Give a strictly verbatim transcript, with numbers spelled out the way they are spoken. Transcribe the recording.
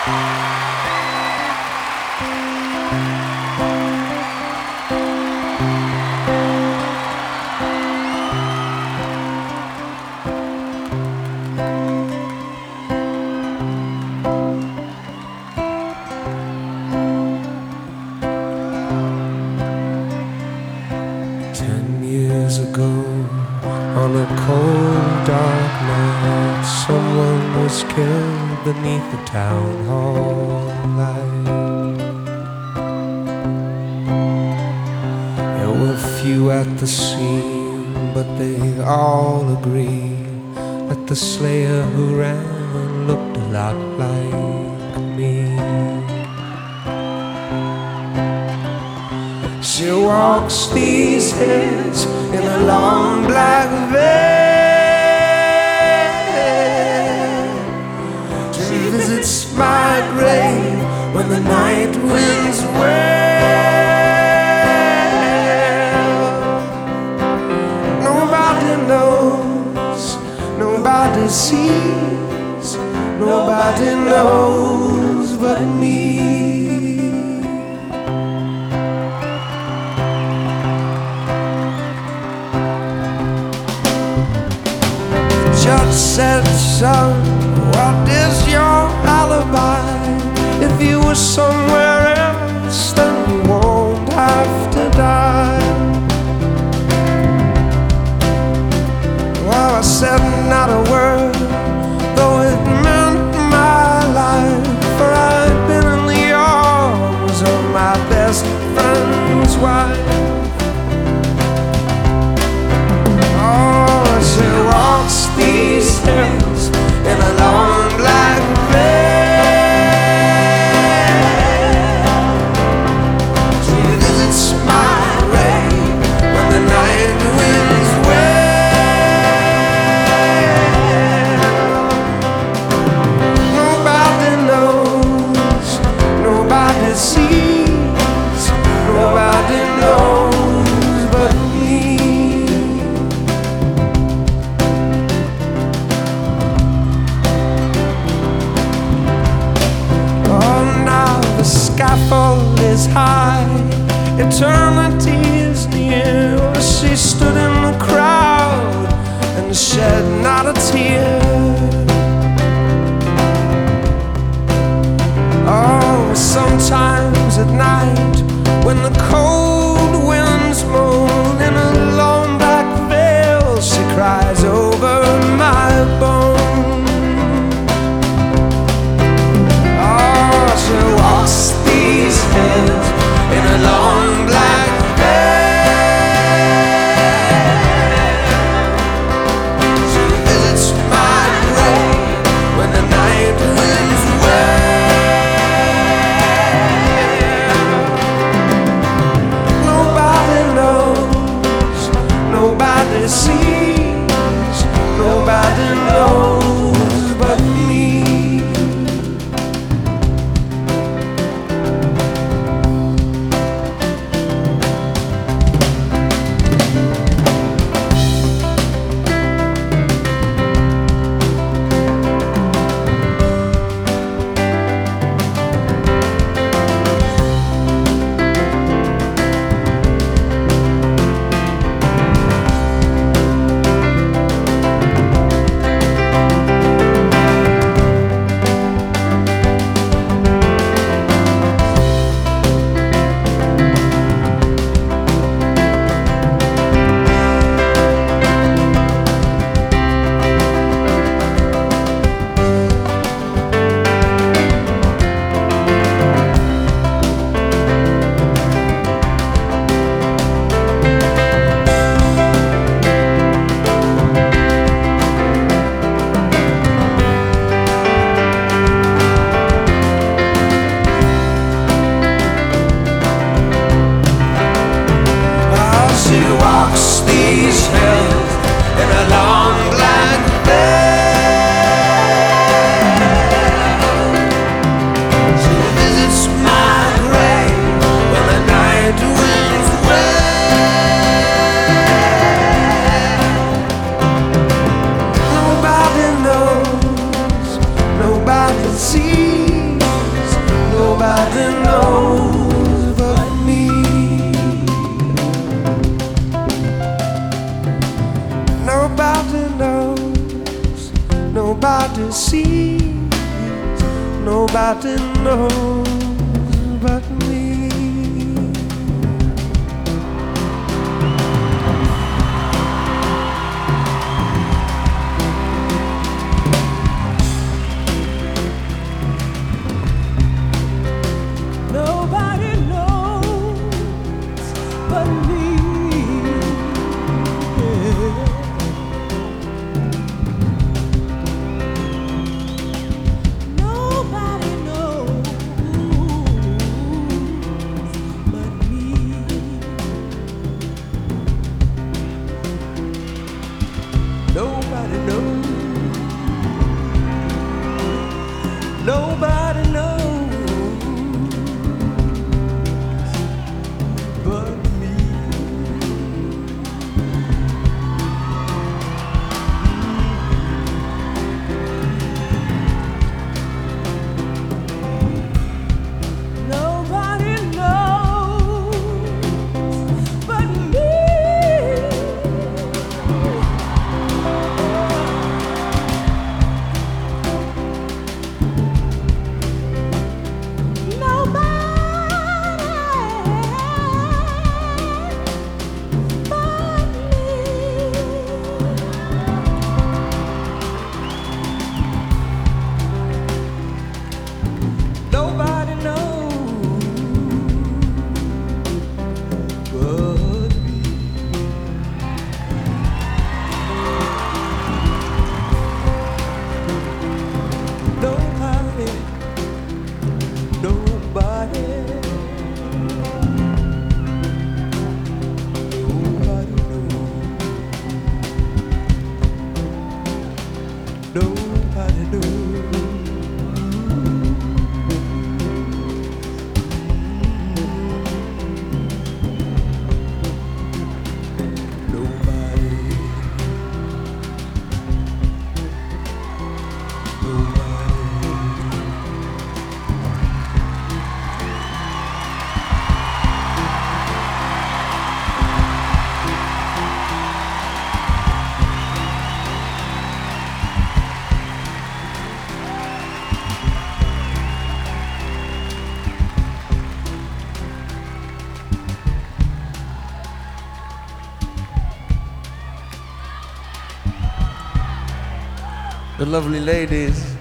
Ten years ago, on a cold dark night, someone was killed beneath the town hall light. There were few at the scene, but they all agreed that the slayer who ran looked a lot like me. She walks these hills in a long black veil. She visits my grave when the night winds wail. Nobody knows, nobody sees, nobody knows but me. Judge said, son, what is your alibi? If you were somewhere else, then you won't have to die. Well, I said not a word, though it meant my life, for I'd been in the arms of my best friend's wife. She walks these hills in a long black veil. She visits my grave when the night winds wail. Nobody knows, nobody sees, nobody knows but me. Scaffold is high, eternity is near. She stood in the crowd and shed not a tear. Oh, sometimes at night when the cold winds moan in a long black veil, she cries over my bones. She walks these hills in a long black veil. She visits my grave when the night winds wail. nobody knows but me. Nobody knows but me. Nobody knows but me. Nobody knows. Nobody knows but me. Nobody knows but me. Nobody knows but me. Nobody, nobody, nobody knows. Nobody knows. The lovely ladies